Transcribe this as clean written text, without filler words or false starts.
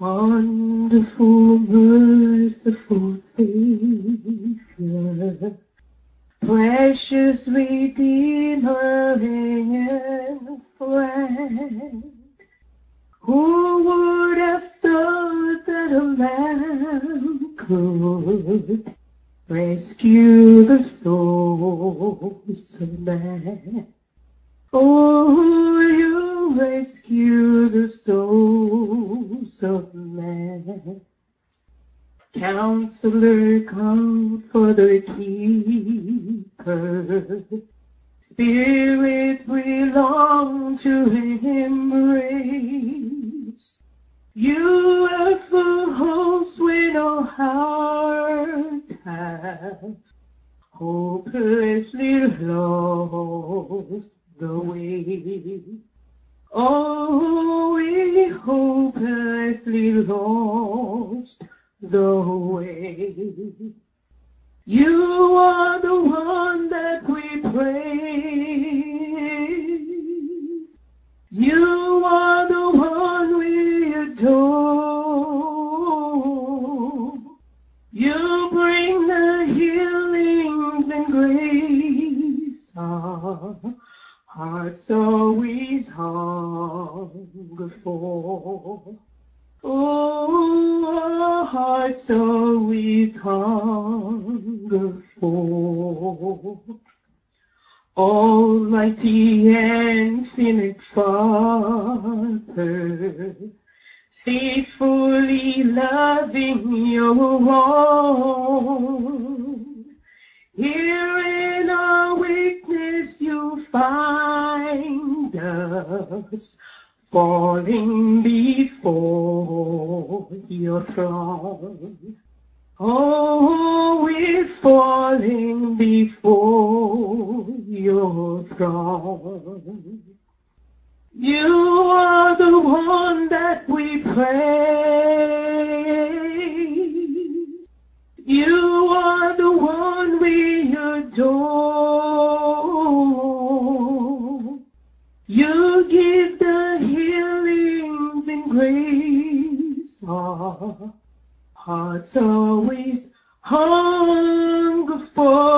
Wonderful, merciful Savior, precious Redeemer and friend, who would have thought that a man could rescue the souls of man? Oh, you rescue the souls of man. Counselor, Comforter, Keeper, Spirit, we long to embrace. You are for hopes we no heart has, hopelessly lost the way. Oh, we hopelessly lost the way. You are the one that we praise. You are the one we adore. You bring the healings and grace. Our hearts always hunger for. Oh, our hearts always hunger for. Almighty infinite Father, faithfully loving your own. Here in our weakness you find us, falling before your throne. Oh, we're falling before your throne. You are the one that we praise. You are the one we adore. You give the healings and grace. Our hearts always hunger for.